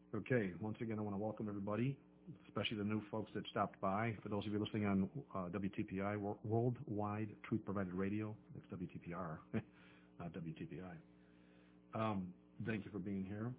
Okay, once again, I want to welcome everybody, especially the new folks that stopped by. For those of you listening on WTPI, Worldwide Truth Provided Radio, that's WTPR, not WTPI. Thank you for being here.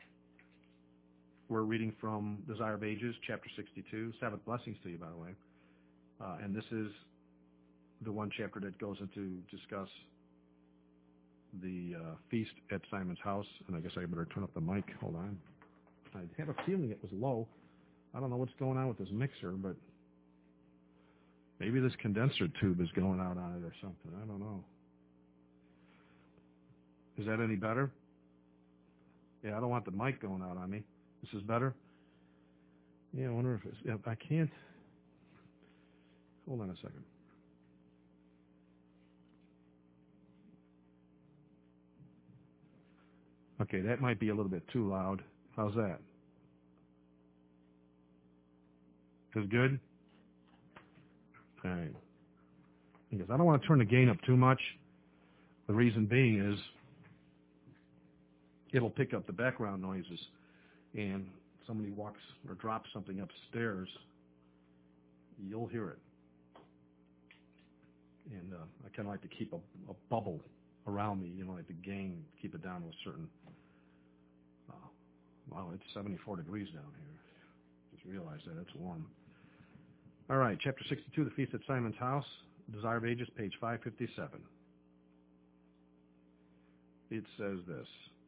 We're reading from Desire of Ages, chapter 62. Sabbath blessings to you, by the way. And this is the one chapter that goes into discuss the feast at Simon's house. And I guess I better turn up the mic. Hold on. I had a feeling it was low. I don't know what's going on with this mixer, but maybe this condenser tube is going out on it or something. I don't know. Is that any better? Yeah, I don't want the mic going out on me. This is better? Yeah, I wonder if I can't. Hold on a second. Okay, that might be a little bit too loud. How's that? Is good? All right. Because I don't want to turn the gain up too much. The reason being is it'll pick up the background noises. And if somebody walks or drops something upstairs, you'll hear it. And I kind of like to keep a bubble around me, like the gain, keep it down to a certain. Wow, it's 74 degrees down here. Just realized that. It's warm. All right, chapter 62, the Feast at Simon's House, Desire of Ages, page 557. It says this.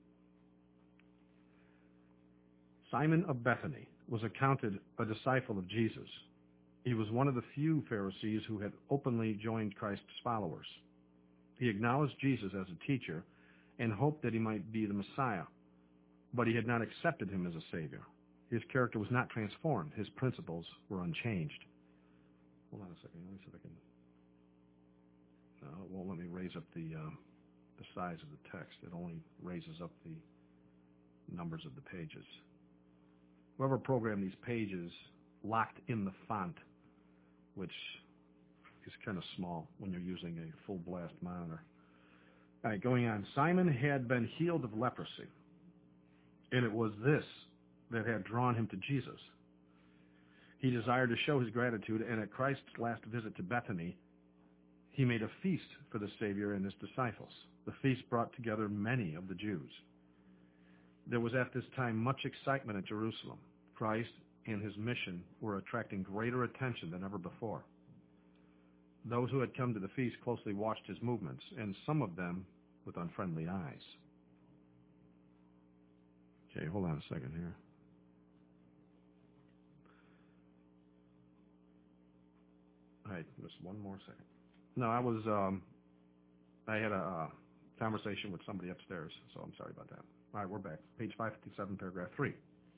Simon of Bethany was accounted a disciple of Jesus. He was one of the few Pharisees who had openly joined Christ's followers. He acknowledged Jesus as a teacher and hoped that he might be the Messiah, but he had not accepted him as a Savior. His character was not transformed. His principles were unchanged. Hold on a second. Let me see if I can. No, it won't let me raise up the size of the text. It only raises up the numbers of the pages. Whoever programmed these pages locked in the font, which is kind of small when you're using a full blast monitor. All right, going on. Simon had been healed of leprosy, and it was this that had drawn him to Jesus. He desired to show his gratitude, and at Christ's last visit to Bethany, he made a feast for the Savior and his disciples. The feast brought together many of the Jews. There was at this time much excitement at Jerusalem. Christ and his mission were attracting greater attention than ever before. Those who had come to the feast closely watched his movements, and some of them with unfriendly eyes. Okay, hold on a second here. All right, just one more second. No, I had a conversation with somebody upstairs, so I'm sorry about that. All right, we're back. Page 557, paragraph 3.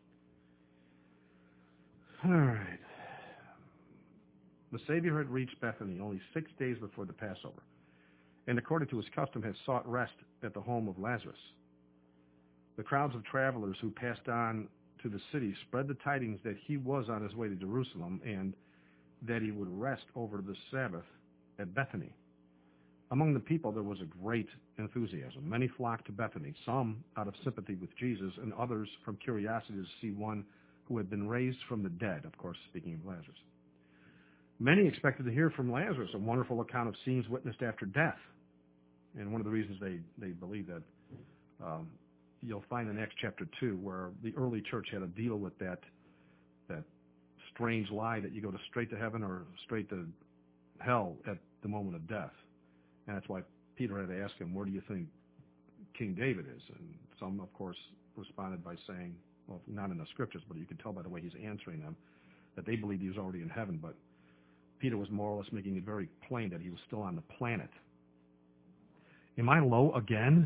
All right. The Savior had reached Bethany only 6 days before the Passover, and according to his custom had sought rest at the home of Lazarus. The crowds of travelers who passed on to the city spread the tidings that he was on his way to Jerusalem and that he would rest over the Sabbath at Bethany. Among the people there was a great enthusiasm. Many flocked to Bethany, some out of sympathy with Jesus and others from curiosity to see one who had been raised from the dead, of course, speaking of Lazarus. Many expected to hear from Lazarus a wonderful account of scenes witnessed after death. And one of the reasons they believe that you'll find in Acts chapter 2 where the early church had to deal with that strange lie that you go straight to heaven or straight to hell at the moment of death. And that's why Peter had to ask him, where do you think King David is? And some, of course, responded by saying, well, not in the scriptures, but you can tell by the way he's answering them, that they believed he was already in heaven. But Peter was more or less making it very plain that he was still on the planet. Am I low again?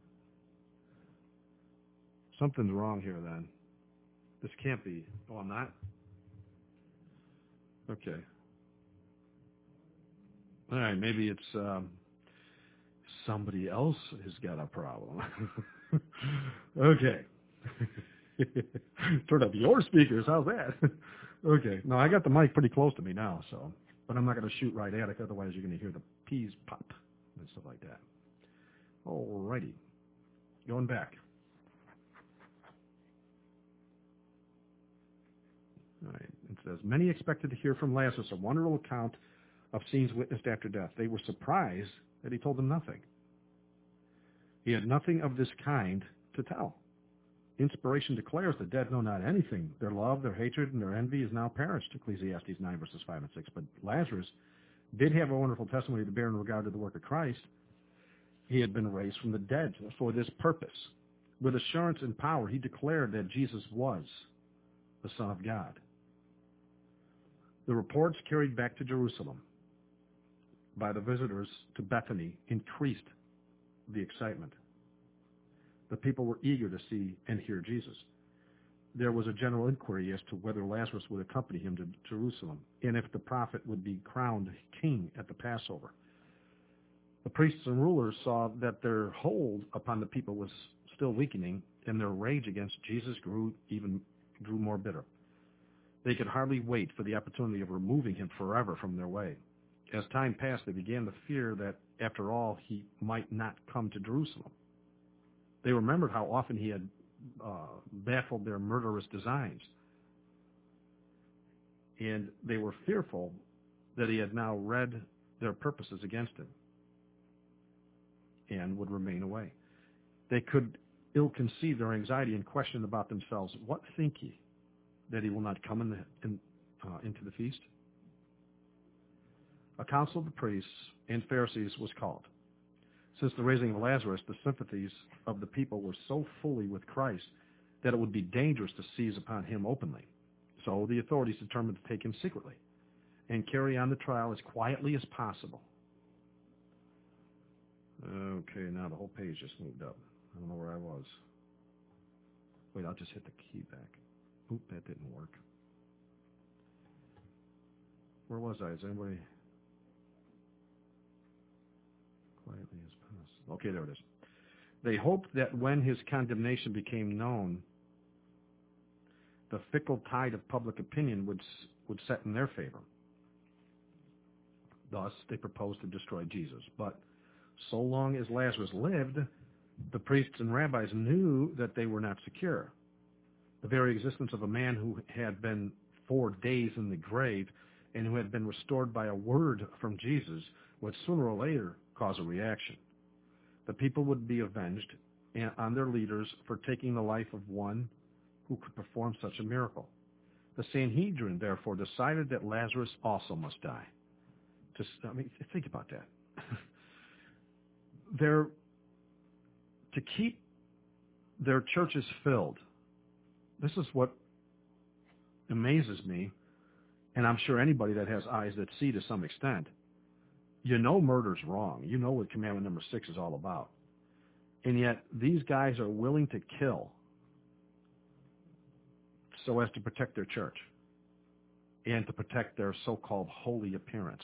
Something's wrong here then. This can't be. Oh, I'm not? Okay. All right, maybe it's somebody else has got a problem. Okay. Turn up your speakers. How's that? Okay. No, I got the mic pretty close to me now, so. But I'm not going to shoot right at it, otherwise you're going to hear the peas pop and stuff like that. All righty. Going back. says, many expected to hear from Lazarus a wonderful account of scenes witnessed after death. They were surprised that he told them nothing. He had nothing of this kind to tell. Inspiration declares the dead know not anything. Their love, their hatred, and their envy is now perished, Ecclesiastes 9, verses 5 and 6. But Lazarus did have a wonderful testimony to bear in regard to the work of Christ. He had been raised from the dead for this purpose. With assurance and power, he declared that Jesus was the Son of God. The reports carried back to Jerusalem by the visitors to Bethany increased the excitement. The people were eager to see and hear Jesus. There was a general inquiry as to whether Lazarus would accompany him to Jerusalem and if the prophet would be crowned king at the Passover. The priests and rulers saw that their hold upon the people was still weakening, and their rage against Jesus grew more bitter. They could hardly wait for the opportunity of removing him forever from their way. As time passed, they began to fear that, after all, he might not come to Jerusalem. They remembered how often he had baffled their murderous designs, and they were fearful that he had now read their purposes against him and would remain away. They could ill conceive their anxiety and question about themselves, what think ye, that he will not come into the feast? A council of the priests and Pharisees was called. Since the raising of Lazarus, the sympathies of the people were so fully with Christ that it would be dangerous to seize upon him openly. So the authorities determined to take him secretly and carry on the trial as quietly as possible. Okay, now the whole page just moved up. I don't know where I was. Wait, I'll just hit the key back. Oop, that didn't work. Where was I? Is anybody... Quietly as possible. Okay, there it is. They hoped that when his condemnation became known, the fickle tide of public opinion would set in their favor. Thus, they proposed to destroy Jesus. But so long as Lazarus lived, the priests and rabbis knew that they were not secure. The very existence of a man who had been 4 days in the grave and who had been restored by a word from Jesus would sooner or later cause a reaction. The people would be avenged on their leaders for taking the life of one who could perform such a miracle. The Sanhedrin, therefore, decided that Lazarus also must die. Think about that. To keep their churches filled, this is what amazes me, and I'm sure anybody that has eyes that see to some extent. You know murder's wrong. You know what commandment number 6 is all about. And yet these guys are willing to kill so as to protect their church and to protect their so-called holy appearance.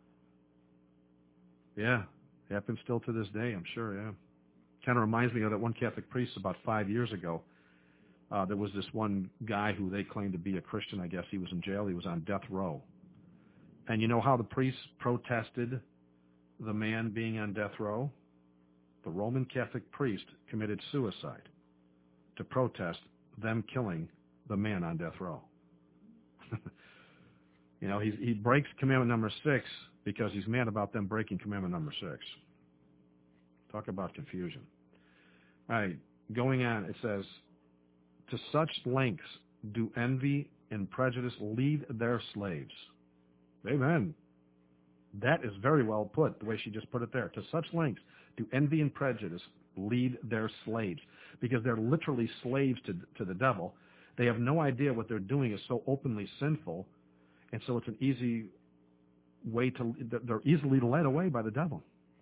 Yeah, happens still to this day, I'm sure, yeah. Kind of reminds me of that one Catholic priest about 5 years ago. There was this one guy who they claimed to be a Christian, I guess. He was in jail. He was on death row. And you know how the priests protested the man being on death row? The Roman Catholic priest committed suicide to protest them killing the man on death row. You know, he breaks commandment number 6 because he's mad about them breaking commandment number 6. Talk about confusion. All right, going on, it says, to such lengths do envy and prejudice lead their slaves. Amen. That is very well put, the way she just put it there. To such lengths do envy and prejudice lead their slaves, because they're literally slaves to the devil. They have no idea what they're doing is so openly sinful, and so it's an easy way they're easily led away by the devil.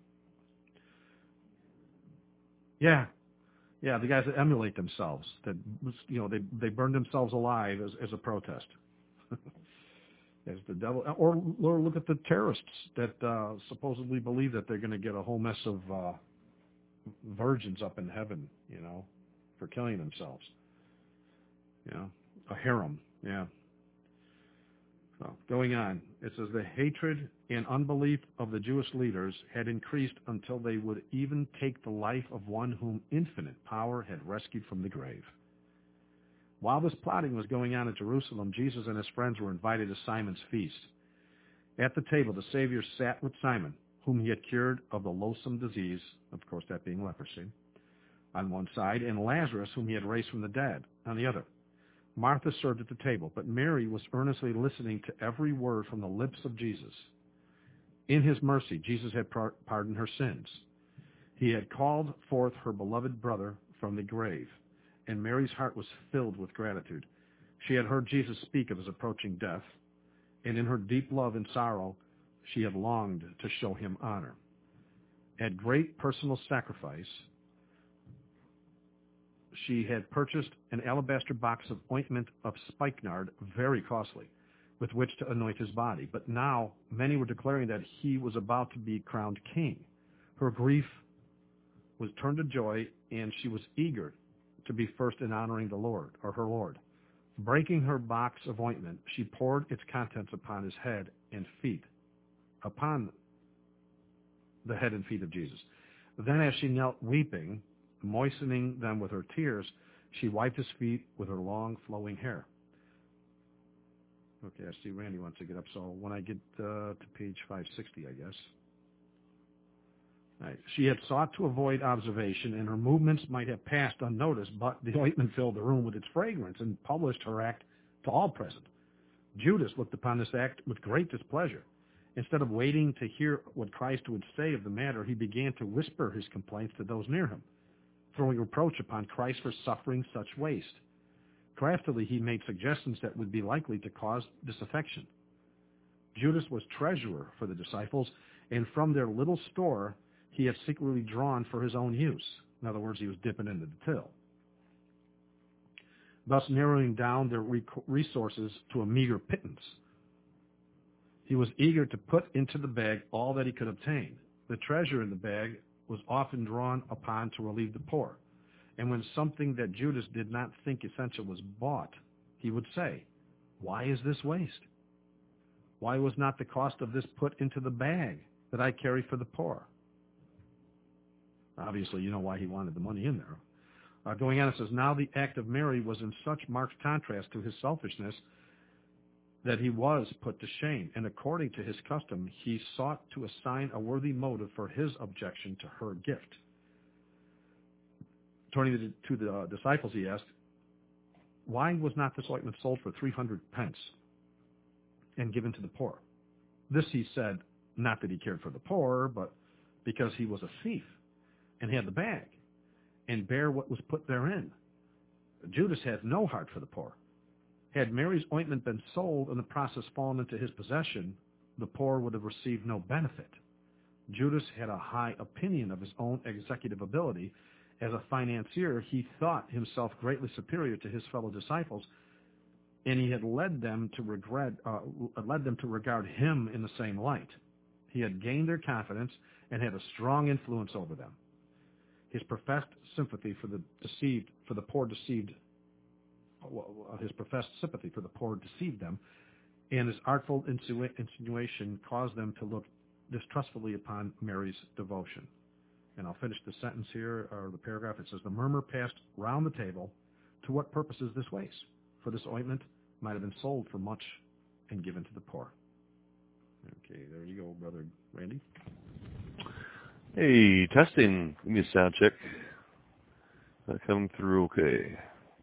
Yeah, the guys that emulate themselves, that, you know, they burn themselves alive as a protest. As the devil, or look at the terrorists that supposedly believe that they're going to get a whole mess of virgins up in heaven, you know, for killing themselves. You know, a harem, yeah. So, going on, it says the hatred and unbelief of the Jewish leaders had increased until they would even take the life of one whom infinite power had rescued from the grave. While this plotting was going on in Jerusalem, Jesus and his friends were invited to Simon's feast. At the table, the Savior sat with Simon, whom he had cured of the loathsome disease, of course that being leprosy, on one side, and Lazarus, whom he had raised from the dead, on the other. Martha served at the table, but Mary was earnestly listening to every word from the lips of Jesus. In his mercy, Jesus had pardoned her sins. He had called forth her beloved brother from the grave, and Mary's heart was filled with gratitude. She had heard Jesus speak of his approaching death, and in her deep love and sorrow, she had longed to show him honor. At great personal sacrifice, she had purchased an alabaster box of ointment of spikenard, very costly, with which to anoint his body. But now many were declaring that he was about to be crowned king. Her grief was turned to joy, and she was eager to be first in honoring the Lord, or her Lord. Breaking her box of ointment, she poured its contents upon his head and feet, upon the head and feet of Jesus. Then as she knelt weeping, moistening them with her tears, she wiped his feet with her long flowing hair. Okay, I see Randy wants to get up, so when I get to page 560, I guess. Right. She had sought to avoid observation, and her movements might have passed unnoticed, but the ointment filled the room with its fragrance and published her act to all present. Judas looked upon this act with great displeasure. Instead of waiting to hear what Christ would say of the matter, he began to whisper his complaints to those near him, throwing reproach upon Christ for suffering such waste. Craftily, he made suggestions that would be likely to cause disaffection. Judas was treasurer for the disciples, and from their little store, he had secretly drawn for his own use. In other words, he was dipping into the till, thus narrowing down their resources to a meager pittance. He was eager to put into the bag all that he could obtain. The treasure in the bag was often drawn upon to relieve the poor. And when something that Judas did not think essential was bought, he would say, "Why is this waste? Why was not the cost of this put into the bag that I carry for the poor?" Obviously, you know why he wanted the money in there. Going on, it says, now the act of Mary was in such marked contrast to his selfishness that he was put to shame, and according to his custom, he sought to assign a worthy motive for his objection to her gift. Turning to the disciples, he asked, "Why was not this ointment sold for 300 pence and given to the poor?" This he said, not that he cared for the poor, but because he was a thief and had the bag and bare what was put therein. Judas had no heart for the poor. Had Mary's ointment been sold and the process fallen into his possession, the poor would have received no benefit. Judas had a high opinion of his own executive ability. As a financier, he thought himself greatly superior to his fellow disciples, and he had led them to regard him in the same light. He had gained their confidence and had a strong influence over them. His professed sympathy for the poor deceived them, and his artful insinuation caused them to look distrustfully upon Mary's devotion. And I'll finish the sentence here, or the paragraph. It says, the murmur passed round the table, "To what purpose is this waste? For this ointment might have been sold for much and given to the poor." Okay, there you go, Brother Randy. Hey, testing. Give me a sound check. Coming through okay.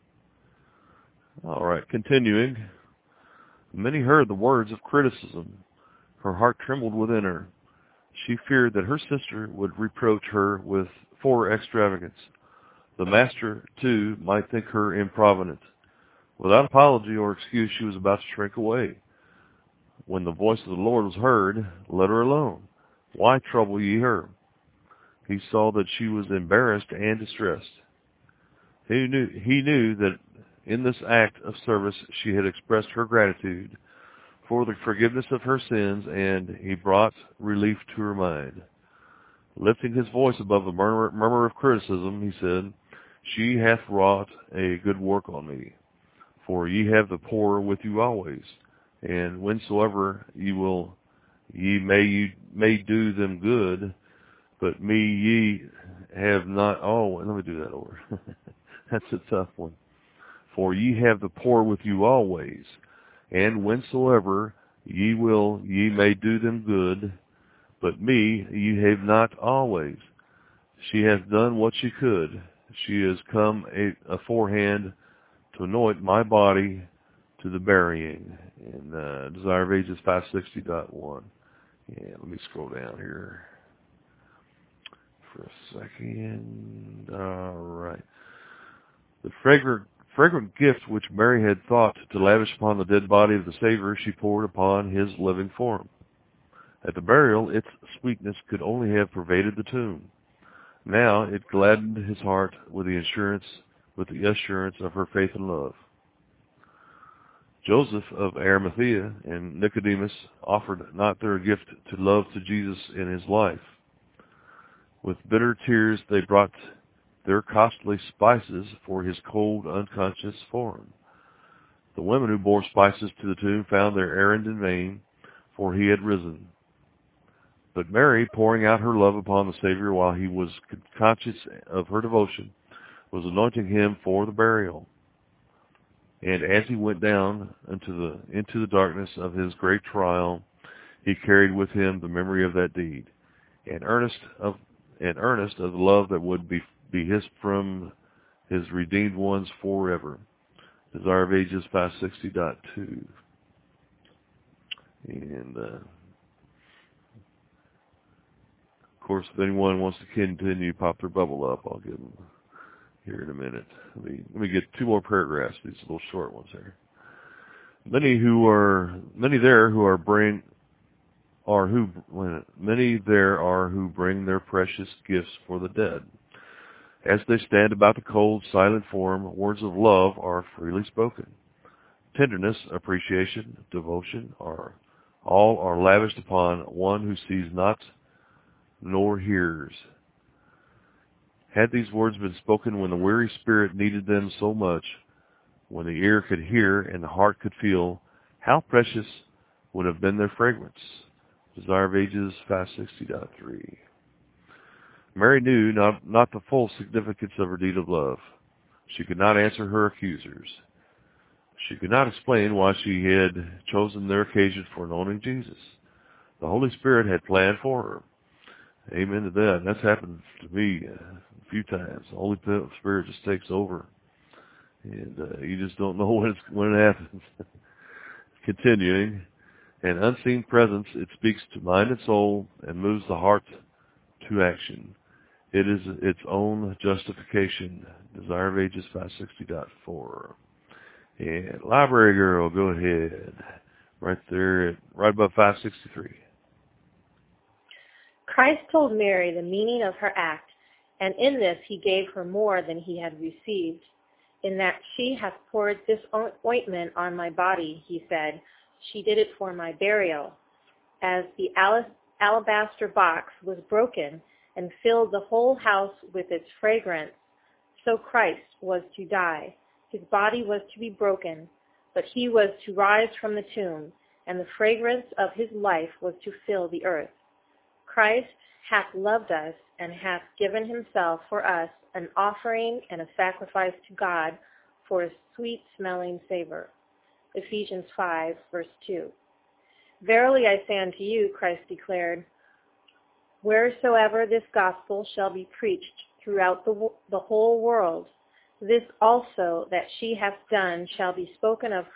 All right, continuing. Many heard the words of criticism. Her heart trembled within her. She feared that her sister would reproach her for extravagance. The master, too, might think her improvident. Without apology or excuse, she was about to shrink away. When the voice of the Lord was heard, "Let her alone. Why trouble ye her?" He saw that she was embarrassed and distressed. He knew that in this act of service she had expressed her gratitude for the forgiveness of her sins, and he brought relief to her mind. Lifting his voice above the murmur of criticism, he said, "She hath wrought a good work on me. For ye have the poor with you always, and whensoever ye may do them good, but me ye have not always." Let me do that over. That's a tough one. For ye have the poor with you always, and whensoever ye will, ye may do them good, but me ye have not always. She hath done what she could. She is come aforehand to anoint my body to the burying. And Desire of Ages 560.1. Yeah, let me scroll down here for a second. All right. The fragrant gift which Mary had thought to lavish upon the dead body of the Savior, she poured upon his living form. At the burial, its sweetness could only have pervaded the tomb. Now it gladdened his heart with the assurance of her faith and love. Joseph of Arimathea and Nicodemus offered not their gift to love to Jesus in his life. With bitter tears they brought their costly spices for his cold, unconscious form. The women who bore spices to the tomb found their errand in vain, for he had risen. But Mary, pouring out her love upon the Savior while he was conscious of her devotion, was anointing him for the burial. And as he went down into the darkness of his great trial, he carried with him the memory of that deed, and earnest of the love that would be his from his redeemed ones forever. Desire of Ages 560.2. And of course, if anyone wants to continue, pop their bubble up. I'll give them here in a minute. Let me get two more paragraphs. These little short ones here. Many there are who bring their precious gifts for the dead. As they stand about the cold, silent form, words of love are freely spoken. Tenderness, appreciation, devotion all are lavished upon one who sees not nor hears. Had these words been spoken when the weary spirit needed them so much, when the ear could hear and the heart could feel, how precious would have been their fragrance. Desire of Ages 560.3. Mary knew not the full significance of her deed of love. She could not answer her accusers. She could not explain why she had chosen their occasion for anointing Jesus. The Holy Spirit had planned for her. Amen to that. That's happened to me a few times. The Holy Spirit just takes over, and you just don't know when it happens. Continuing, an unseen presence, it speaks to mind and soul and moves the heart to action. It is its own justification. Desire of Ages 560.4. And Library Girl, go ahead. Right there, right above 563. Christ told Mary the meaning of her act, and in this he gave her more than he had received. In that she hath poured this ointment on my body, he said, she did it for my burial. As the alabaster box was broken and filled the whole house with its fragrance, so Christ was to die. His body was to be broken, but he was to rise from the tomb, and the fragrance of his life was to fill the earth. Christ hath loved us and hath given himself for us an offering and a sacrifice to God for a sweet-smelling savor. Ephesians 5, verse 2. Verily I say unto you, Christ declared, wheresoever this gospel shall be preached throughout the whole world, this also that she hath done shall be spoken of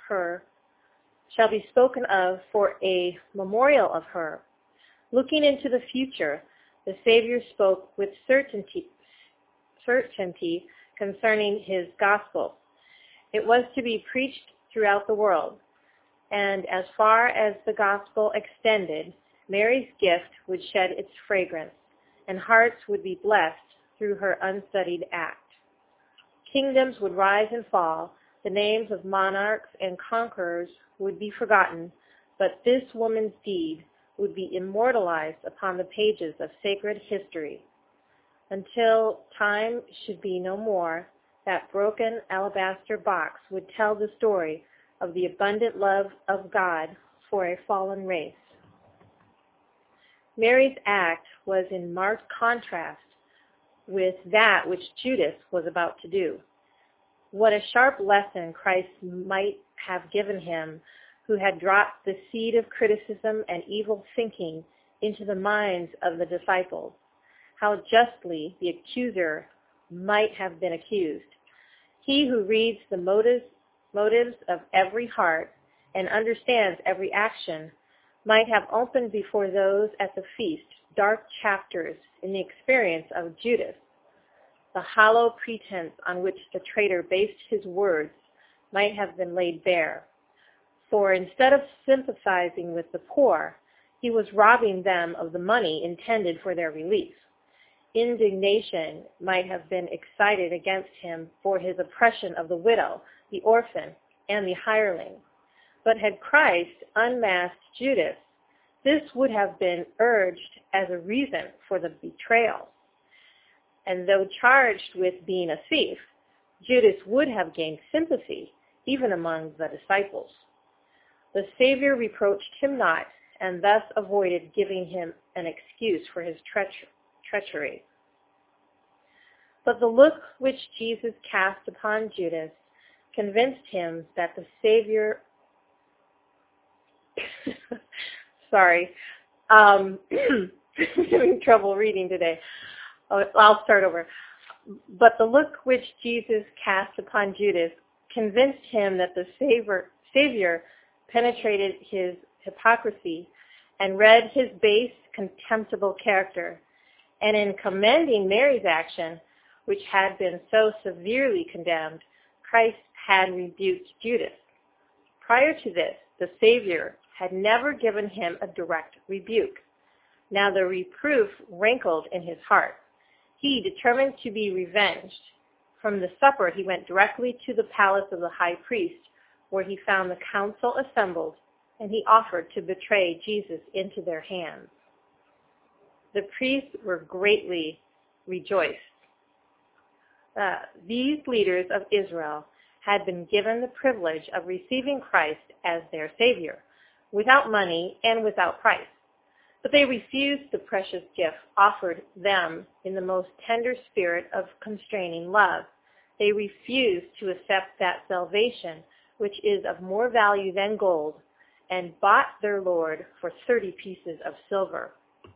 for a memorial of her. Looking into the future, the Savior spoke with certainty concerning his gospel. It was to be preached throughout the world, and as far as the gospel extended, Mary's gift would shed its fragrance, and hearts would be blessed through her unstudied act. Kingdoms would rise and fall, the names of monarchs and conquerors would be forgotten, but this woman's deed would be immortalized upon the pages of sacred history. Until time should be no more, that broken alabaster box would tell the story of the abundant love of God for a fallen race. Mary's act was in marked contrast with that which Judas was about to do. What a sharp lesson Christ might have given him who had dropped the seed of criticism and evil thinking into the minds of the disciples. How justly the accuser might have been accused. He who reads the motives of every heart and understands every action might have opened before those at the feast dark chapters in the experience of Judas. The hollow pretense on which the traitor based his words might have been laid bare. For instead of sympathizing with the poor, he was robbing them of the money intended for their relief. Indignation might have been excited against him for his oppression of the widow, the orphan, and the hireling. But had Christ unmasked Judas, this would have been urged as a reason for the betrayal. And though charged with being a thief, Judas would have gained sympathy even among the disciples. The Savior reproached him not, and thus avoided giving him an excuse for his treachery. But the look which Jesus cast upon Judas convinced him that the Savior I'm having trouble reading today. I'll start over. But the look which Jesus cast upon Judas convinced him that the Savior penetrated his hypocrisy and read his base, contemptible character. And in commending Mary's action, which had been so severely condemned, Christ had rebuked Judas. Prior to this, the Savior had never given him a direct rebuke. Now the reproof rankled in his heart. He, determined to be revenged. From the supper, he went directly to the palace of the high priest, where he found the council assembled, and he offered to betray Jesus into their hands. The priests were greatly rejoiced. These leaders of Israel had been given the privilege of receiving Christ as their Savior, without money and without price. But they refused the precious gift offered them in the most tender spirit of constraining love. They refused to accept that salvation which is of more value than gold, and bought their Lord for 30 pieces of silver.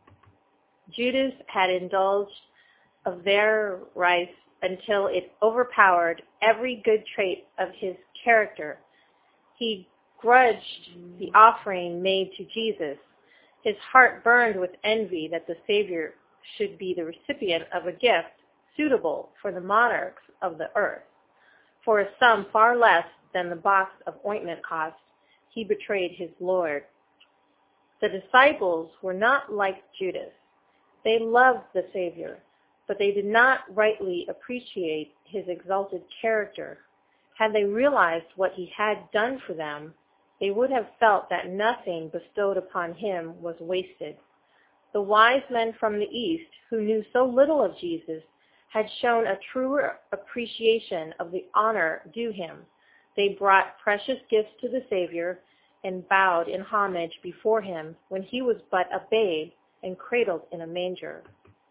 Judas had indulged of their rice until it overpowered every good trait of his character. He grudged the offering made to Jesus. His heart burned with envy that the Savior should be the recipient of a gift suitable for the monarchs of the earth. For a sum far less than the box of ointment cost, he betrayed his Lord. The disciples were not like Judas. They loved the Savior, but they did not rightly appreciate his exalted character. Had they realized what he had done for them, they would have felt that nothing bestowed upon him was wasted. The wise men from the East, who knew so little of Jesus, had shown a truer appreciation of the honor due him. They brought precious gifts to the Savior and bowed in homage before him when he was but a babe and cradled in a manger.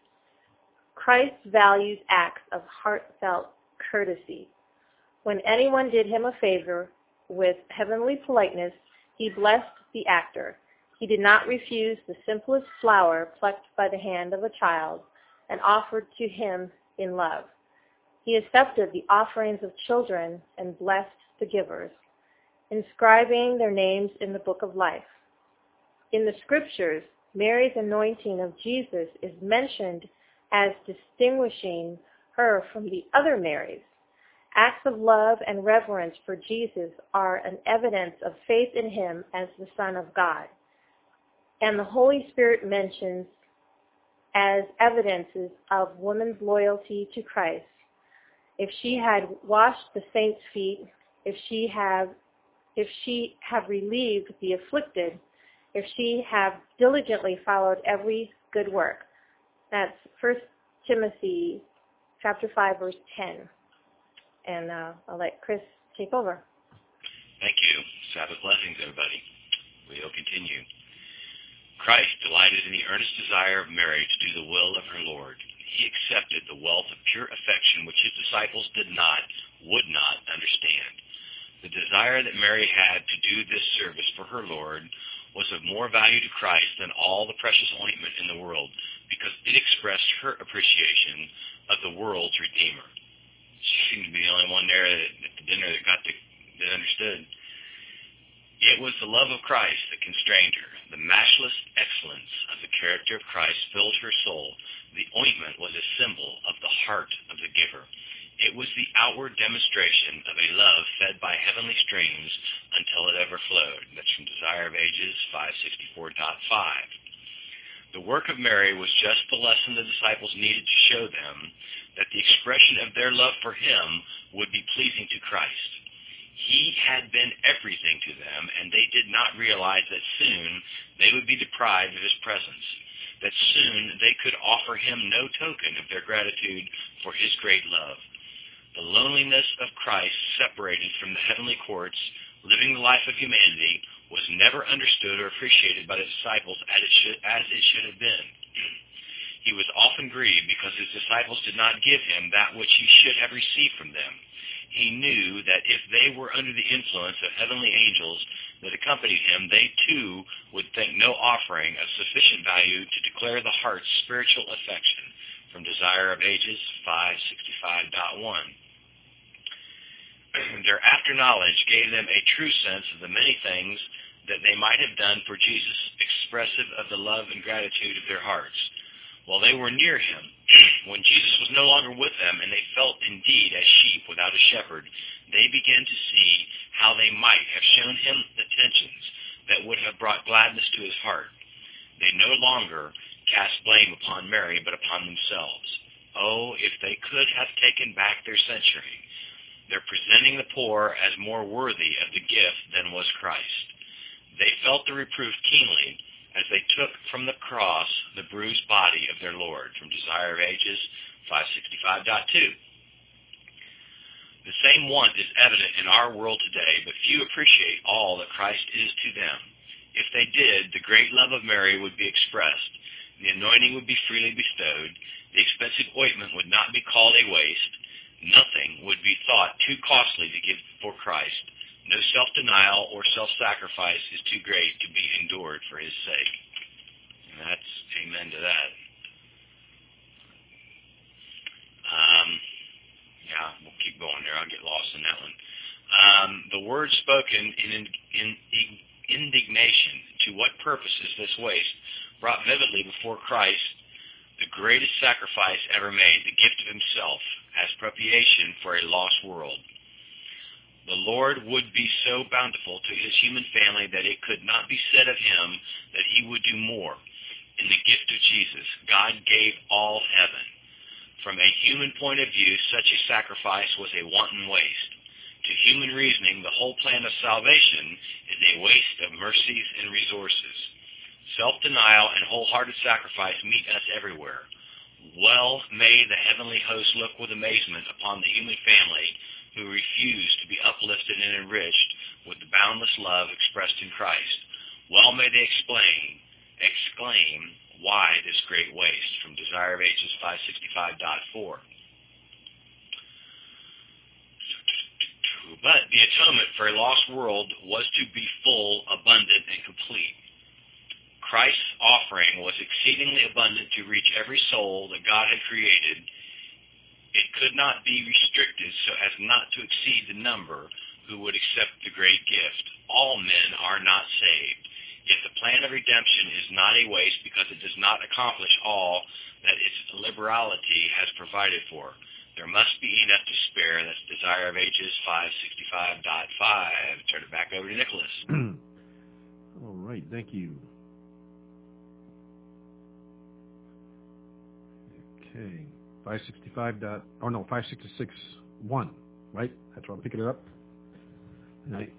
Christ values acts of heartfelt courtesy. When anyone did him a favor with heavenly politeness, he blessed the actor. He did not refuse the simplest flower plucked by the hand of a child and offered to him in love. He accepted the offerings of children and blessed the givers, inscribing their names in the book of life. In the scriptures, Mary's anointing of Jesus is mentioned as distinguishing her from the other Marys. Acts of love and reverence for Jesus are an evidence of faith in him as the Son of God. And the Holy Spirit mentions as evidences of woman's loyalty to Christ. If she had washed the saints' feet, if she have relieved the afflicted, if she have diligently followed every good work. That's 1 Timothy chapter 5, verse 10. And I'll let Chris take over. Thank you. Sabbath blessings, everybody. We'll continue. Christ delighted in the earnest desire of Mary to do the will of her Lord. he accepted the wealth of pure affection which his disciples would not understand. The desire that Mary had to do this service for her Lord was of more value to Christ than all the precious ointment in the world, because it expressed her appreciation of the world's Redeemer. She seemed to be the only one there at the dinner that understood. It was the love of Christ that constrained her. The matchless excellence of the character of Christ filled her soul. The ointment was a symbol of the heart of the giver. It was the outward demonstration of a love fed by heavenly streams until it overflowed. That's from Desire of Ages 564.5. The work of Mary was just the lesson the disciples needed to show them that the expression of their love for him would be pleasing to Christ. He had been everything to them, and they did not realize that soon they would be deprived of his presence, that soon they could offer him no token of their gratitude for his great love. The loneliness of Christ separated from the heavenly courts, living the life of humanity, was never understood or appreciated by the disciples as it should have been. He was often grieved because his disciples did not give him that which he should have received from them. He knew that if they were under the influence of heavenly angels that accompanied him, they too would think no offering of sufficient value to declare the heart's spiritual affection, from Desire of Ages 565.1. Their after-knowledge gave them a true sense of the many things that they might have done for Jesus, expressive of the love and gratitude of their hearts. While they were near him, when Jesus was no longer with them, and they felt indeed as sheep without a shepherd, they began to see how they might have shown him attentions that would have brought gladness to his heart. They no longer cast blame upon Mary, but upon themselves. Oh, if they could have taken back their censuring, their presenting the poor as more worthy of the gift than was Christ. They felt the reproof keenly as they took from the cross the bruised body of their Lord, from Desire of Ages 565.2. The same want is evident in our world today, but few appreciate all that Christ is to them. If they did, the great love of Mary would be expressed, the anointing would be freely bestowed, the expensive ointment would not be called a waste, nothing would be thought too costly to give for Christ. No self-denial or self-sacrifice is too great to be endured for his sake. And that's amen to that. We'll keep going there. I'll get lost in that one. The words spoken in indignation, to what purpose is this waste, brought vividly before Christ the greatest sacrifice ever made, the gift of himself as propitiation for a lost world. The Lord would be so bountiful to his human family that it could not be said of him that he would do more. In the gift of Jesus, God gave all heaven. From a human point of view, such a sacrifice was a wanton waste. To human reasoning, the whole plan of salvation is a waste of mercies and resources. Self-denial and wholehearted sacrifice meet us everywhere. Well may the heavenly host look with amazement upon the human family who refuse to be uplifted and enriched with the boundless love expressed in Christ. Well may they exclaim, why this great waste? From Desire of Ages 565.4. But the atonement for a lost world was to be full, abundant, and complete. Christ's offering was exceedingly abundant to reach every soul that God had created. It could not be restricted so as not to exceed the number who would accept the great gift. All men are not saved. Yet the plan of redemption is not a waste because it does not accomplish all that its liberality has provided for. There must be enough to spare. That's Desire of Ages 565.5. Turn it back over to Nicholas. All right, thank you. Okay. 566.1, right? That's where I'm picking it up. Right.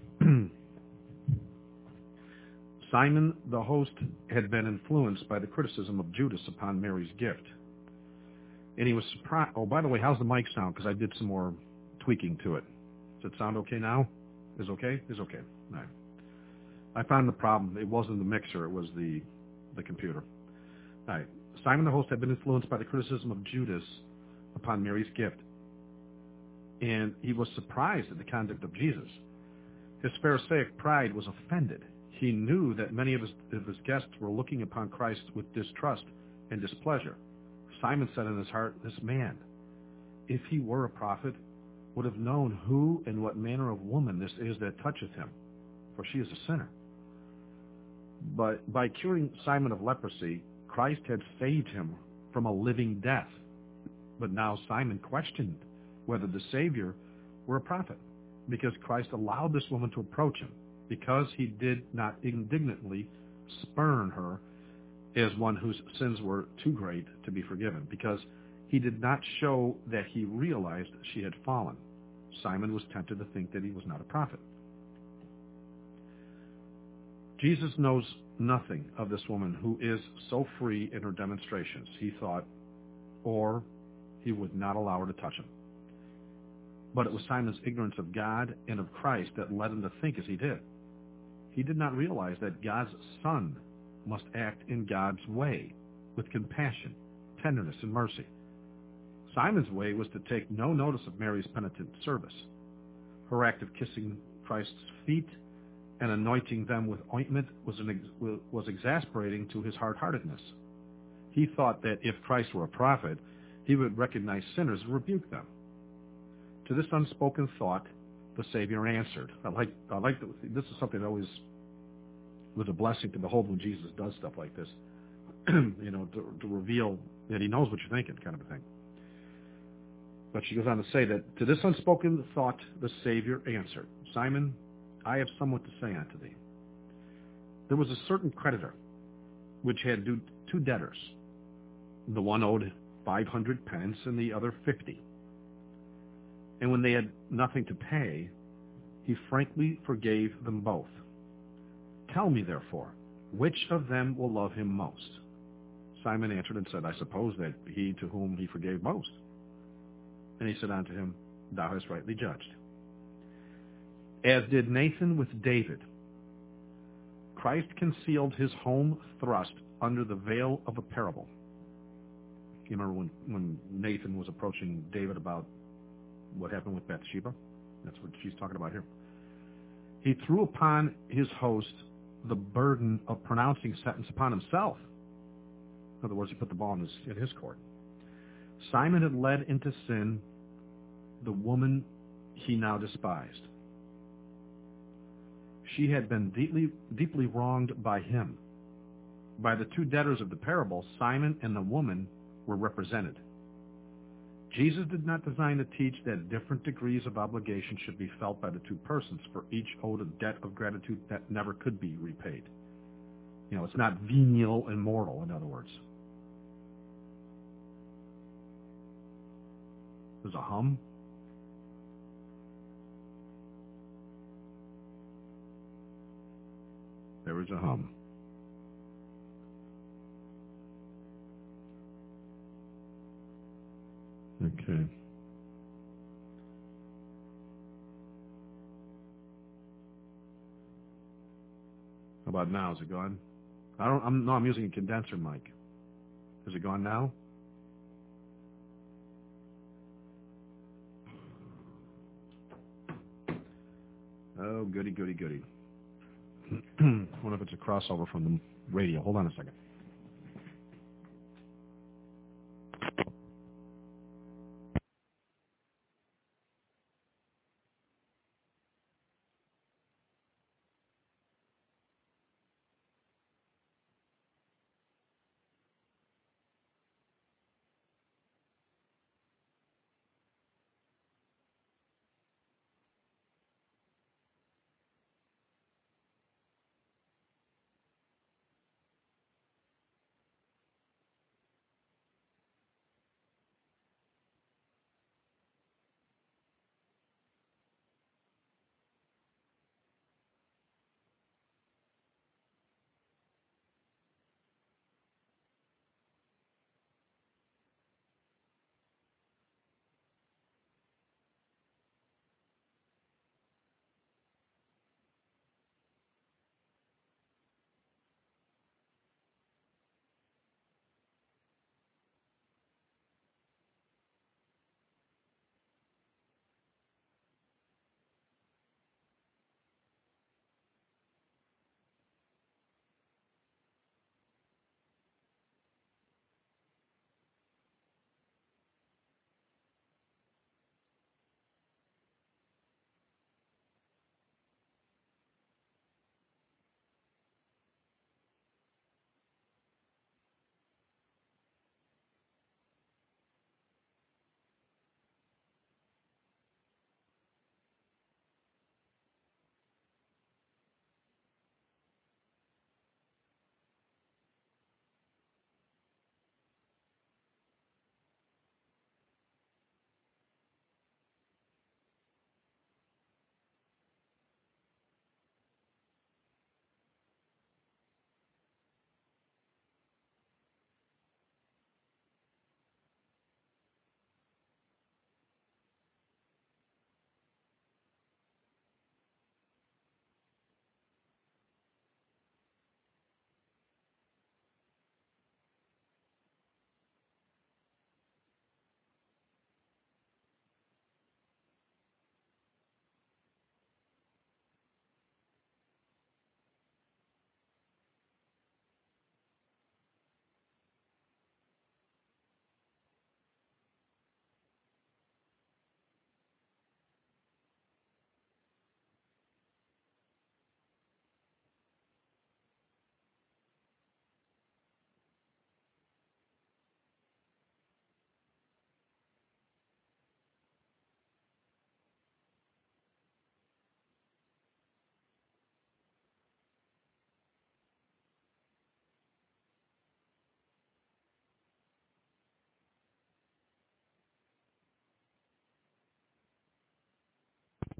Simon the host had been influenced by the criticism of Judas upon Mary's gift. And he was surprised. Oh, by the way, how's the mic sound? Because I did some more tweaking to it. Does it sound okay now? Is it okay? It's okay. All right. I found the problem. It wasn't the mixer. It was the computer. All right. Simon the host had been influenced by the criticism of Judas upon Mary's gift, and he was surprised at the conduct of Jesus. His Pharisaic pride was offended. He knew that many of his guests were looking upon Christ with distrust and displeasure. Simon said in his heart, "This man, if he were a prophet, would have known who and what manner of woman this is that toucheth him, for she is a sinner." But by curing Simon of leprosy, Christ had saved him from a living death. But now Simon questioned whether the Savior were a prophet, because Christ allowed this woman to approach him, because he did not indignantly spurn her as one whose sins were too great to be forgiven, because he did not show that he realized she had fallen. Simon was tempted to think that he was not a prophet. Jesus knows nothing of this woman who is so free in her demonstrations, he thought, or he would not allow her to touch him. But it was Simon's ignorance of God and of Christ that led him to think as he did. He did not realize that God's Son must act in God's way, with compassion, tenderness, and mercy. Simon's way was to take no notice of Mary's penitent service. Her act of kissing Christ's feet and anointing them with ointment was exasperating to his hard-heartedness. He thought that if Christ were a prophet, he would recognize sinners and rebuke them. To this unspoken thought, the Savior answered. This is something that always was a blessing to behold when Jesus does stuff like this, to reveal that he knows what you're thinking, kind of a thing. But she goes on to say that to this unspoken thought, the Savior answered, "Simon, I have somewhat to say unto thee. There was a certain creditor which had two debtors. The one owed 500 pence and the other 50. And when they had nothing to pay, he frankly forgave them both. Tell me, therefore, which of them will love him most?" Simon answered and said, "I suppose that he to whom he forgave most." And he said unto him, "Thou hast rightly judged." As did Nathan with David, Christ concealed his home thrust under the veil of a parable. You remember when Nathan was approaching David about what happened with Bathsheba? That's what she's talking about here. He threw upon his host the burden of pronouncing sentence upon himself. In other words, he put the ball in his court. Simon had led into sin the woman he now despised. She had been deeply wronged by him. By the two debtors of the parable, Simon and the woman were represented. Jesus did not design to teach that different degrees of obligation should be felt by the two persons, for each owed a debt of gratitude that never could be repaid. It's not venial and mortal, in other words. There's a hum. There is a hum. Okay. How about now? Is it gone? I'm using a condenser mic. Is it gone now? Oh, goody, goody, goody. I wonder if it's a crossover from the radio. Hold on a second.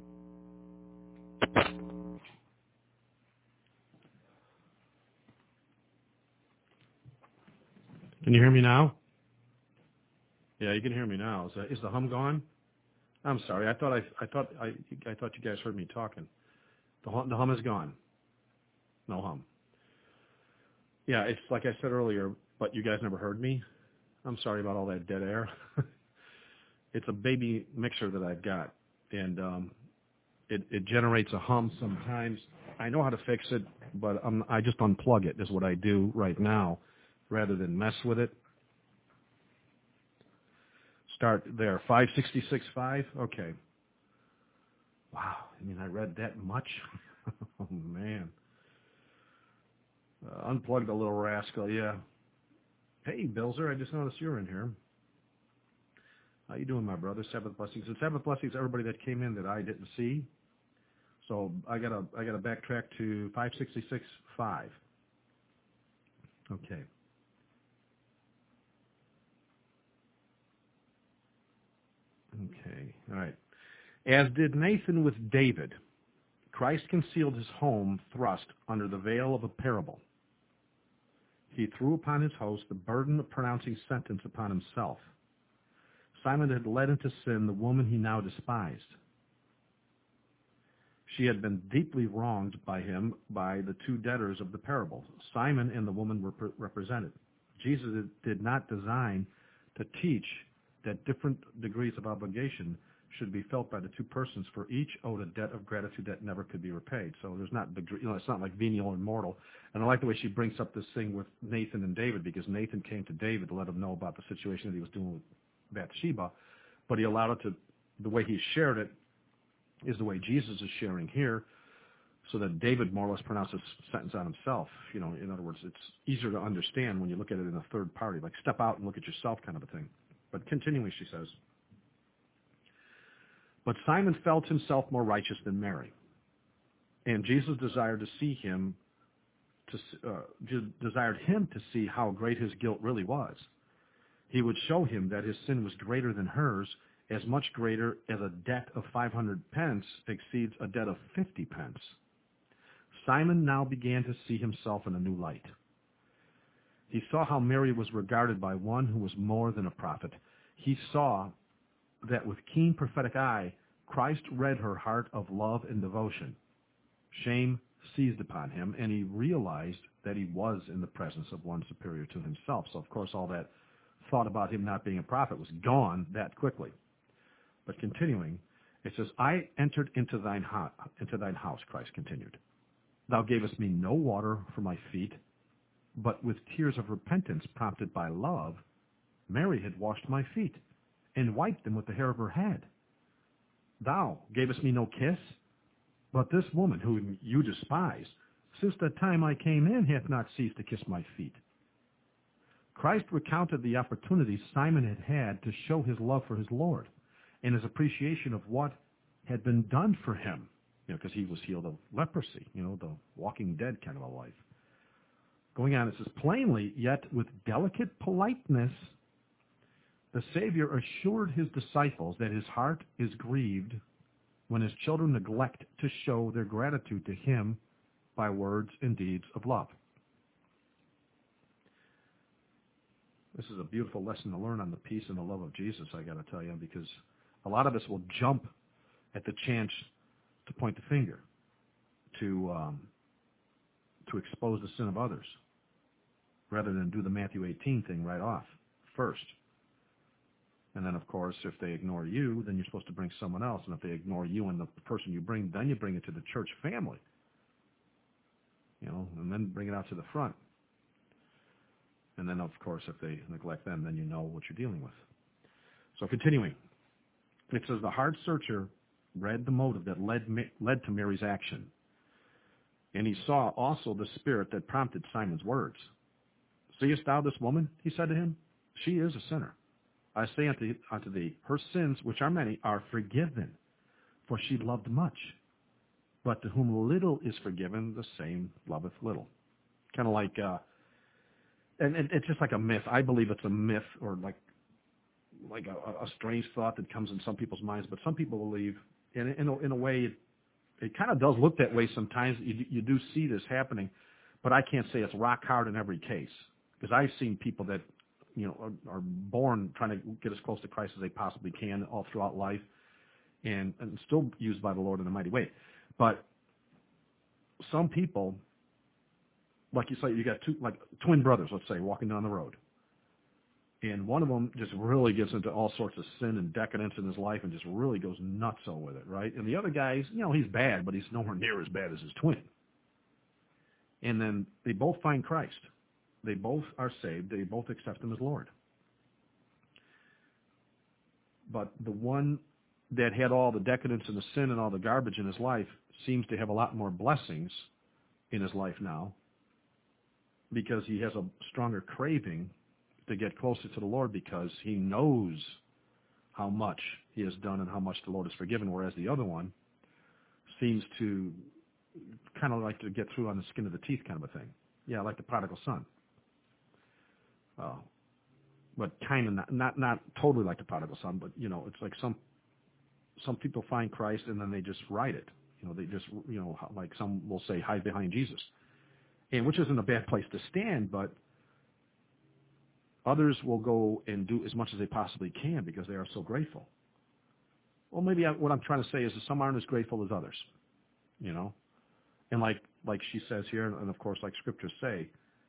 Can you hear me now? Yeah, you can hear me now. Is the hum gone? I'm sorry. I thought you guys heard me talking. The hum is gone. No hum. Yeah, it's like I said earlier, but you guys never heard me. I'm sorry about all that dead air. It's a baby mixer that I've got, and it generates a hum sometimes. I know how to fix it, but I just unplug it is what I do right now, rather than mess with it. Start there, 566.5. Okay. Wow. I mean, I read that much. Oh man. Unplugged the little rascal. Yeah. Hey, Bilzer, I just noticed you're in here. How you doing, my brother? Sabbath blessings. And Sabbath blessings to everybody that came in that I didn't see. So I gotta backtrack to 566.5. Okay. Okay. All right. As did Nathan with David, Christ concealed his home thrust under the veil of a parable. He threw upon his host the burden of pronouncing sentence upon himself. Simon had led into sin the woman he now despised. She had been deeply wronged by him by the two debtors of the parable. Simon and the woman were represented. Jesus did not design to teach that different degrees of obligation should be felt by the two persons, for each owed a debt of gratitude that never could be repaid. So there's not, it's not like venial and mortal. And I like the way she brings up this thing with Nathan and David, because Nathan came to David to let him know about the situation that he was doing with Bathsheba, but he allowed it to, the way he shared it is the way Jesus is sharing here, so that David more or less pronounces sentence on himself. You know, in other words, it's easier to understand when you look at it in a third party, like step out and look at yourself kind of a thing. But continuing, she says, but Simon felt himself more righteous than Mary, and Jesus desired him to see how great his guilt really was. He would show him that his sin was greater than hers, as much greater as a debt of 500 pence exceeds a debt of 50 pence. Simon now began to see himself in a new light. He saw how Mary was regarded by one who was more than a prophet. He saw that with keen prophetic eye, Christ read her heart of love and devotion. Shame seized upon him, and he realized that he was in the presence of one superior to himself. So, of course, all that thought about him not being a prophet was gone that quickly. But continuing, it says, I entered into thine house, Christ continued. Thou gavest me no water for my feet, but with tears of repentance prompted by love, Mary had washed my feet and wiped them with the hair of her head. Thou gavest me no kiss, but this woman whom you despise, since the time I came in, hath not ceased to kiss my feet. Christ recounted the opportunities Simon had had to show his love for his Lord and his appreciation of what had been done for him, because he was healed of leprosy, the Walking Dead kind of a life. Going on, it says, plainly, yet with delicate politeness, the Savior assured his disciples that his heart is grieved when his children neglect to show their gratitude to him by words and deeds of love. This is a beautiful lesson to learn on the peace and the love of Jesus, I got to tell you, because a lot of us will jump at the chance to point the finger, to expose the sin of others, rather than do the Matthew 18 thing right off first. And then, of course, if they ignore you, then you're supposed to bring someone else. And if they ignore you and the person you bring, then you bring it to the church family, and then bring it out to the front. And then, of course, if they neglect them, then you know what you're dealing with. So continuing, it says, the heart searcher read the motive that led to Mary's action. And he saw also the spirit that prompted Simon's words. Seest thou this woman? He said to him. She is a sinner. I say unto thee, her sins, which are many, are forgiven, for she loved much. But to whom little is forgiven, the same loveth little. Kind of like, and it's just like a myth. I believe it's a myth, or like a strange thought that comes in some people's minds. But some people believe And in a way, it kind of does look that way sometimes. You do see this happening, but I can't say it's rock hard in every case, because I've seen people that, you know, are born trying to get as close to Christ as they possibly can all throughout life, and still used by the Lord in a mighty way. But some people, like you say, you got two, like twin brothers, let's say, walking down the road. And one of them just really gets into all sorts of sin and decadence in his life and just really goes nutso with it, right? And the other guy's, you know, he's bad, but he's nowhere near as bad as his twin. And then they both find Christ. They both are saved. They both accept him as Lord. But the one that had all the decadence and the sin and all the garbage in his life seems to have a lot more blessings in his life now, because he has a stronger craving to get closer to the Lord, because he knows how much he has done and how much the Lord has forgiven, whereas the other one seems to kind of like to get through on the skin of the teeth kind of a thing. Yeah, like the prodigal son. But kind of not totally like the prodigal son, but, you know, it's like some people find Christ and then they just ride it. You know, they just, you know, like some will say, hide behind Jesus. And which isn't a bad place to stand, but others will go and do as much as they possibly can because they are so grateful. Well, maybe what I'm trying to say is that some aren't as grateful as others, you know. And like she says here, and of course like scriptures say,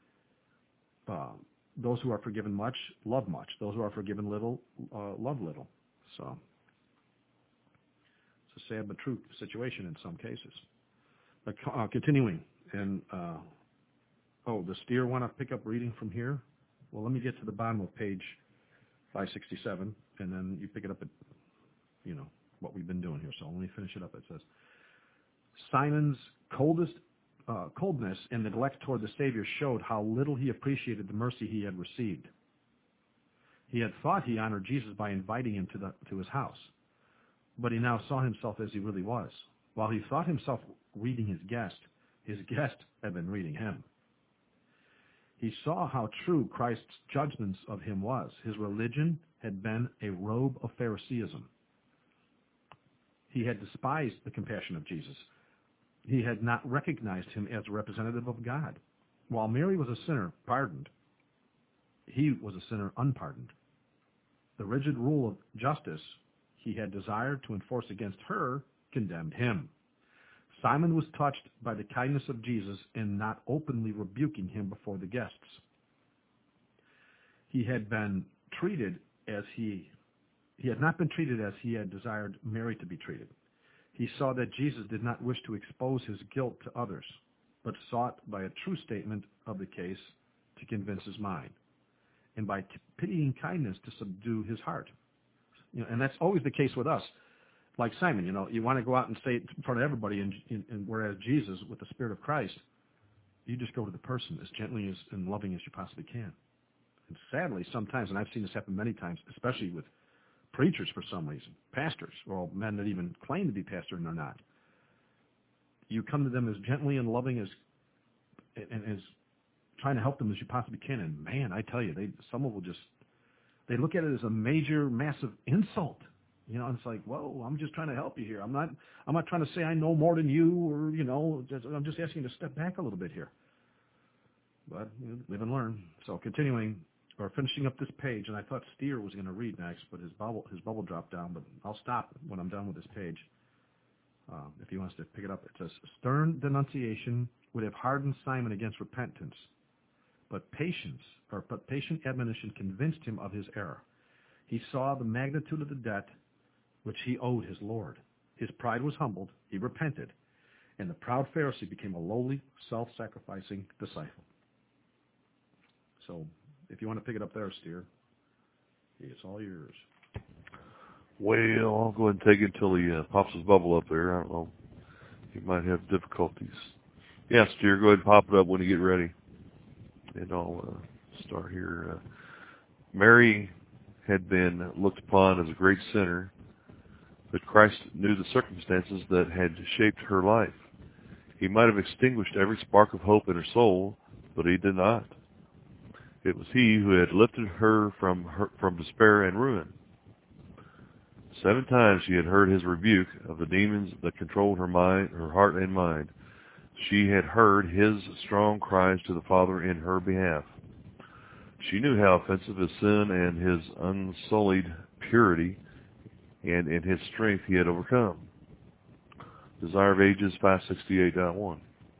those who are forgiven much, love much. Those who are forgiven little, love little. So it's a sad but true situation in some cases. But continuing, and does Steer want to pick up reading from here? Well, let me get to the bottom of page 567, and then you pick it up at, you know, what we've been doing here. So let me finish it up. It says, Simon's coldness and neglect toward the Savior showed how little he appreciated the mercy he had received. He had thought he honored Jesus by inviting him to his house, but he now saw himself as he really was. While he thought himself reading his guest had been reading him. He saw how true Christ's judgments of him was. His religion had been a robe of Phariseeism. He had despised the compassion of Jesus. He had not recognized him as a representative of God. While Mary was a sinner pardoned, he was a sinner unpardoned. The rigid rule of justice he had desired to enforce against her condemned him. Simon was touched by the kindness of Jesus in not openly rebuking him before the guests. He had been treated as he had not been treated as he had desired Mary to be treated. He saw that Jesus did not wish to expose his guilt to others, but sought by a true statement of the case to convince his mind, and by pitying kindness to subdue his heart. You know, and that's always the case with us. Like Simon, you know, you want to go out and say it in front of everybody, and whereas Jesus, with the Spirit of Christ, you just go to the person as gently as and loving as you possibly can. And sadly, sometimes, and I've seen this happen many times, especially with preachers for some reason, pastors, or men that even claim to be pastor and are not. You come to them as gently and loving as trying to help them as you possibly can, and man, I tell you, some will just, they look at it as a major, massive insult. You know, and it's like, whoa, I'm just trying to help you here. I'm not trying to say I know more than you, or, you know, I'm just asking you to step back a little bit here. But you know, live and learn. So continuing, or finishing up this page, and I thought Steer was going to read next, but his bubble dropped down, but I'll stop when I'm done with this page. If he wants to pick it up, it says, stern denunciation would have hardened Simon against repentance, but patient admonition convinced him of his error. He saw the magnitude of the debt which he owed his Lord. His pride was humbled, he repented, and the proud Pharisee became a lowly, self-sacrificing disciple. So, if you want to pick it up there, Steer, it's all yours. Well, I'll go ahead and take it until he pops his bubble up there. I don't know. He might have difficulties. Yeah, Steer, go ahead and pop it up when you get ready. And I'll start here. Mary had been looked upon as a great sinner, but Christ knew the circumstances that had shaped her life. He might have extinguished every spark of hope in her soul, but he did not. It was he who had lifted her from despair and ruin. 7 times she had heard his rebuke of the demons that controlled her mind, her heart and mind. She had heard his strong cries to the Father in her behalf. She knew how offensive his sin and his unsullied purity, and in his strength he had overcome. Desire of Ages 568.1.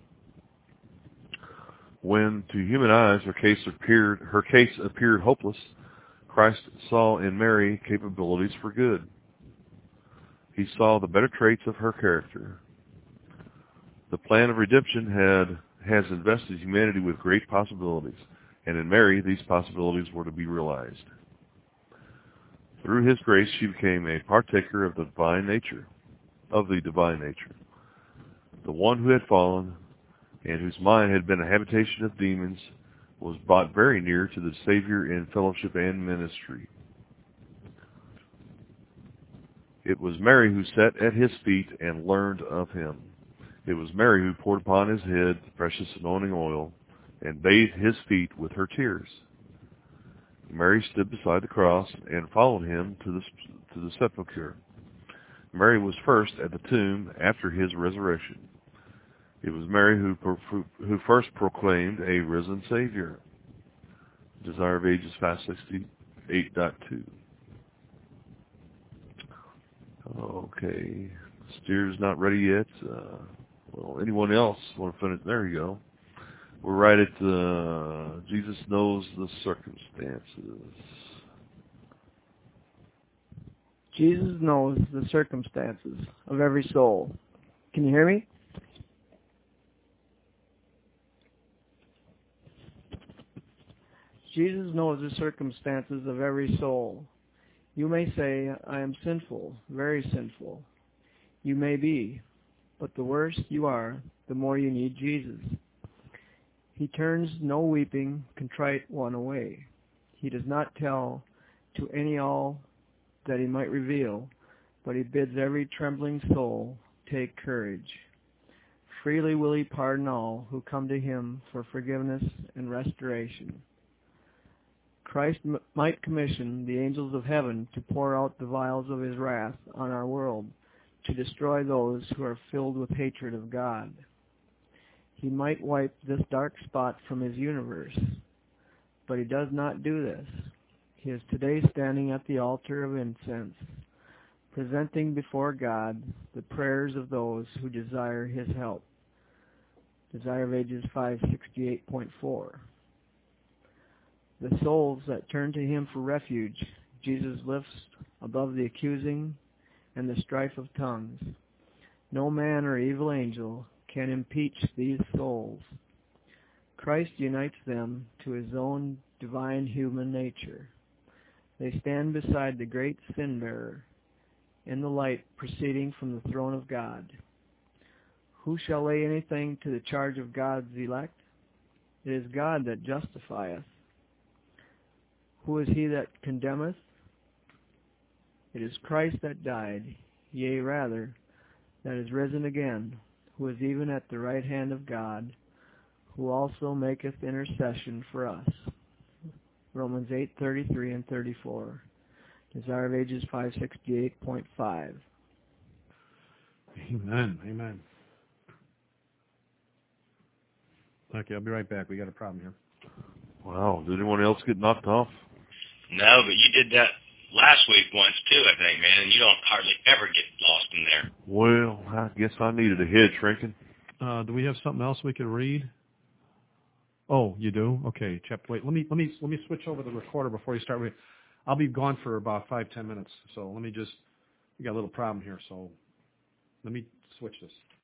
When to human eyes her case appeared hopeless, Christ saw in Mary capabilities for good. He saw the better traits of her character. The plan of redemption has invested humanity with great possibilities, and in Mary these possibilities were to be realized. Through his grace she became a partaker of the divine nature. The one who had fallen and whose mind had been a habitation of demons was brought very near to the Savior in fellowship and ministry. It was Mary who sat at his feet and learned of him. It was Mary who poured upon his head the precious anointing oil and bathed his feet with her tears. Mary stood beside the cross and followed him to the sepulchre. Mary was first at the tomb after his resurrection. It was Mary who first proclaimed a risen Savior. Desire of Ages 568.2. Okay, Steer's not ready yet. Well, anyone else want to finish? There you go. We're right at Jesus knows the circumstances. Jesus knows the circumstances of every soul. Can you hear me? Jesus knows the circumstances of every soul. You may say, I am sinful, very sinful. You may be, but the worse you are, the more you need Jesus. He turns no weeping, contrite one away. He does not tell to any all that he might reveal, but he bids every trembling soul take courage. Freely will he pardon all who come to him for forgiveness and restoration. Christ might commission the angels of heaven to pour out the vials of his wrath on our world, to destroy those who are filled with hatred of God. He might wipe this dark spot from his universe, but he does not do this. He is today standing at the altar of incense, presenting before God the prayers of those who desire his help. Desire of Ages 568.4. The souls that turn to him for refuge, Jesus lifts above the accusing and the strife of tongues. No man or evil angel can impeach these souls. Christ unites them to his own divine human nature. They stand beside the great sin-bearer in the light proceeding from the throne of God. Who shall lay anything to the charge of God's elect? It is God that justifieth. Who is he that condemneth? It is Christ that died, yea, rather, that is risen again, who is even at the right hand of God, who also maketh intercession for us. Romans 8:33 and 34. Desire of Ages 568.5. Amen. Amen. Okay, I'll be right back. We got a problem here. Wow, did anyone else get knocked off? No, but you did that last week once too, I think, man, and you don't hardly ever get lost in there. Well, I guess I needed a head shrinking. Do we have something else we could read? Oh, you do? Okay, wait. Let me switch over the recorder before you start. I'll be gone for about 5-10 minutes. So we got a little problem here. So let me switch this.